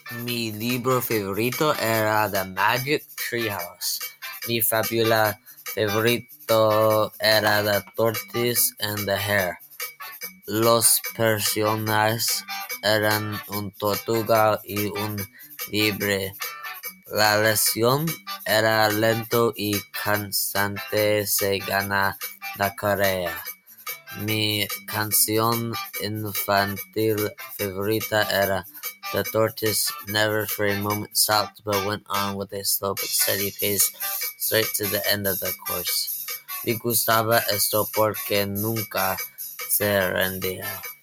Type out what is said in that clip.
Mi libro favorito era The Magic Treehouse. Mi fábula favorito era The Tortoise and the Hare. Los personajes eran un tortuga y un libre. La lección era lento y constante se gana la carrera. Mi canción infantil favorita era The Tortoise never for a moment stopped but went on with a slow but steady pace straight to the end of the course. Me gustaba esto porque nunca se rendía.